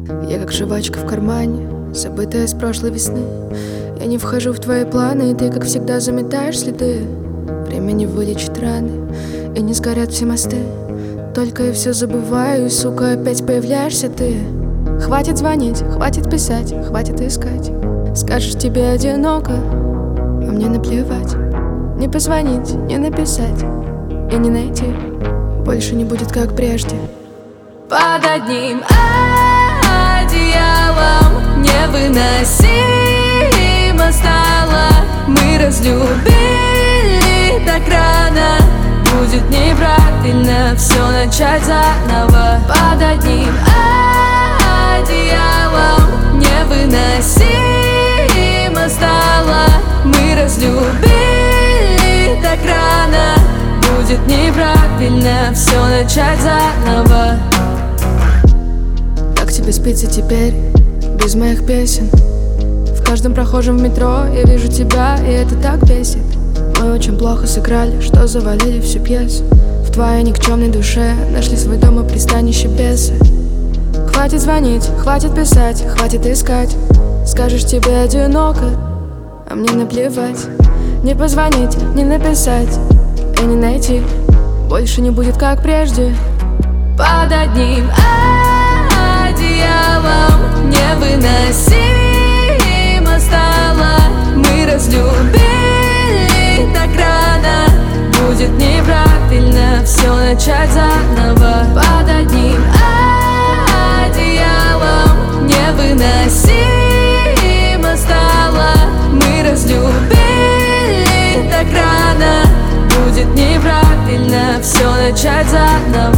Я как жвачка в кармане, забытая с прошлой весны. Я не вхожу в твои планы, и ты, как всегда, заметаешь следы. Время не вылечит раны, и не сгорят все мосты. Только я все забываю, и, сука, опять появляешься ты. Хватит звонить, хватит писать, хватит искать. Скажешь, тебе одиноко, а мне наплевать. Не позвонить, не написать и не найти. Больше не будет, как прежде. Под одним одеялом невыносимо стало. Мы разлюбили так рано. Будет неправильно все начать заново. Под одним одеялом невыносимо стало. Мы разлюбили так рано. Будет неправильно все начать заново. Как тебе спится теперь, без моих песен? В каждом прохожем в метро я вижу тебя, и это так бесит. Мы очень плохо сыграли, что завалили всю пьесу. В твоей никчемной душе нашли свой дом и пристанище бесы. Хватит звонить, хватит писать, хватит искать. Скажешь, тебе одиноко, а мне наплевать. Не позвонить, не написать и не найти. Больше не будет, как прежде. Под одним одеялом невыносимо стало. Мы разлюбили так рано. Будет неправильно все начать заново. Под одним одеялом невыносимо стало. Мы разлюбили так рано. Будет неправильно все начать заново.